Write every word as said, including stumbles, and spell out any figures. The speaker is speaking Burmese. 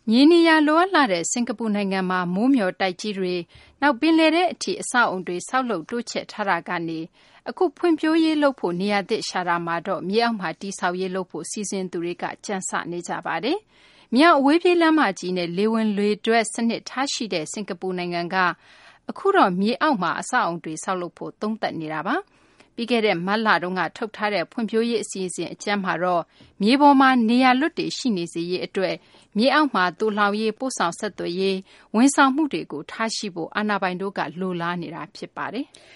မြေနေရာလိုအပ်လှတဲ့စင်ကာပူနိုင်ငံမှာမိုးမျှော်တိုက်ကြီးတွေနောက်ပင်လယ်ထဲအထိအဆောက်အုံတွေဆောက်လုပ်တိုးချဲ့ထားတာကနေအခုဖွံ့ဖြိုးရေးလုပ်ဖို့နေရာသစ်ရှာတာမှာတော့မြေအောက်မှာတည်ဆောက်ရေးလုပ်ဖို့စီစဉ်သူတွေကကြံစနေကြပါတယ်။မြေအောက်အဝေးပြေးလမ်းမကြီးနဲ့လေဝင်လေထွက်စနစ်ထားရှိတဲ့စင်ကာပူနိုင်ငံကအခုတော့မြေအောက်မှာအဆောက်အုံတွေဆောက်လုပ်ဖို့သုံးသပ်နေတာပါ။ပြီးခဲ့တဲ့မတ်လတုန်းကထုတ်ထားတဲ့ဖွံ့ဖြိုးရေးအစီအစဉ်အကျမ်းမှာတော့မြေပေါ်မှာနေရာလွတ်တွေရှိနေစေရေးအတွက်မြေအောက်မှာတူလှောင်ရေးပို့ဆောင်ဆက်သွယ်ရေးဝန်ဆောင်မှုတွေကိုထားရှိဖို့အာဏာပိုင်တို့ကလိုလားနေတာဖြစ်ပါတယ်။